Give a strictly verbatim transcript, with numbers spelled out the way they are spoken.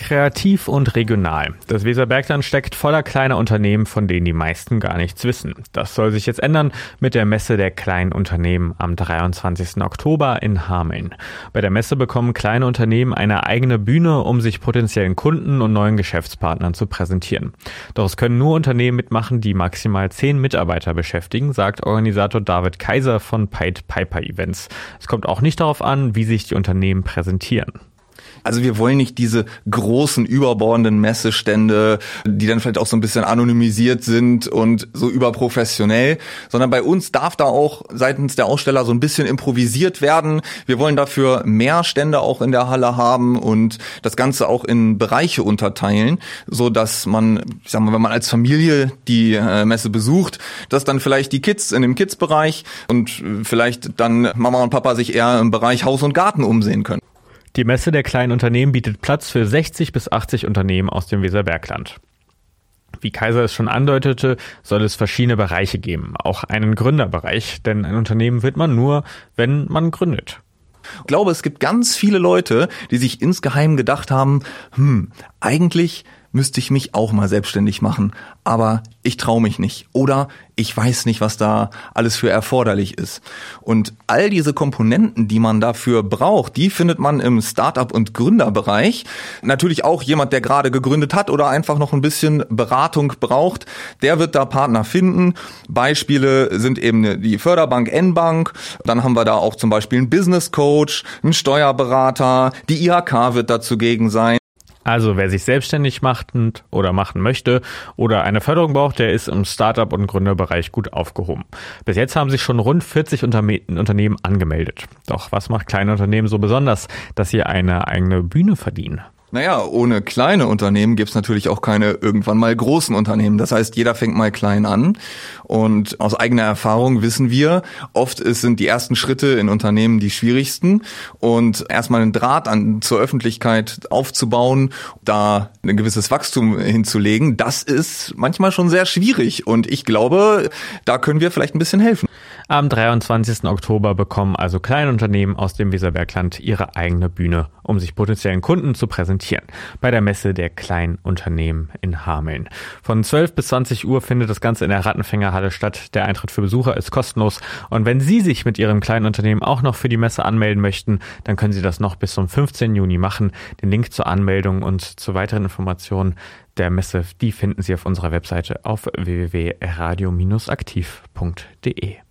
Kreativ und regional. Das Weserbergland steckt voller kleiner Unternehmen, von denen die meisten gar nichts wissen. Das soll sich jetzt ändern mit der Messe der kleinen Unternehmen am dreiundzwanzigsten Oktober in Hameln. Bei der Messe bekommen kleine Unternehmen eine eigene Bühne, um sich potenziellen Kunden und neuen Geschäftspartnern zu präsentieren. Doch es können nur Unternehmen mitmachen, die maximal zehn Mitarbeiter beschäftigen, sagt Organisator David Kaiser von Pied Piper Events. Es kommt auch nicht darauf an, wie sich die Unternehmen präsentieren. Also wir wollen nicht diese großen, überbordenden Messestände, die dann vielleicht auch so ein bisschen anonymisiert sind und so überprofessionell, sondern bei uns darf da auch seitens der Aussteller so ein bisschen improvisiert werden. Wir wollen dafür mehr Stände auch in der Halle haben und das Ganze auch in Bereiche unterteilen, so dass man, ich sag mal, wenn man als Familie die äh, Messe besucht, dass dann vielleicht die Kids in dem Kids-Bereich und vielleicht dann Mama und Papa sich eher im Bereich Haus und Garten umsehen können. Die Messe der kleinen Unternehmen bietet Platz für sechzig bis achtzig Unternehmen aus dem Weserbergland. Wie Kaiser es schon andeutete, soll es verschiedene Bereiche geben, auch einen Gründerbereich, denn ein Unternehmen wird man nur, wenn man gründet. Ich glaube, es gibt ganz viele Leute, die sich insgeheim gedacht haben, hm, eigentlich müsste ich mich auch mal selbstständig machen, aber ich traue mich nicht oder ich weiß nicht, was da alles für erforderlich ist. Und all diese Komponenten, die man dafür braucht, die findet man im Startup- und Gründerbereich. Natürlich auch jemand, der gerade gegründet hat oder einfach noch ein bisschen Beratung braucht, der wird da Partner finden. Beispiele sind eben die Förderbank N-Bank, dann haben wir da auch zum Beispiel einen Business Coach, einen Steuerberater, die I H K wird da zugegen sein. Also wer sich selbstständig macht oder machen möchte oder eine Förderung braucht, der ist im Startup- und Gründerbereich gut aufgehoben. Bis jetzt haben sich schon rund vierzig Unternehmen angemeldet. Doch was macht kleine Unternehmen so besonders, dass sie eine eigene Bühne verdienen? Naja, ohne kleine Unternehmen gibt's natürlich auch keine irgendwann mal großen Unternehmen. Das heißt, jeder fängt mal klein an. Und aus eigener Erfahrung wissen wir, oft sind die ersten Schritte in Unternehmen die schwierigsten. Und erstmal einen Draht an, zur Öffentlichkeit aufzubauen, da ein gewisses Wachstum hinzulegen, das ist manchmal schon sehr schwierig. Und ich glaube, da können wir vielleicht ein bisschen helfen. Am dreiundzwanzigsten Oktober bekommen also kleine Unternehmen aus dem Weserbergland ihre eigene Bühne, um sich potenziellen Kunden zu präsentieren. Bei der Messe der kleinen Unternehmen in Hameln. Von zwölf bis zwanzig Uhr findet das Ganze in der Rattenfängerhalle statt. Der Eintritt für Besucher ist kostenlos. Und wenn Sie sich mit Ihrem kleinen Unternehmen auch noch für die Messe anmelden möchten, dann können Sie das noch bis zum fünfzehnten Juni machen. Den Link zur Anmeldung und zu weiteren Informationen der Messe, die finden Sie auf unserer Webseite auf w w w punkt radio aktiv punkt de.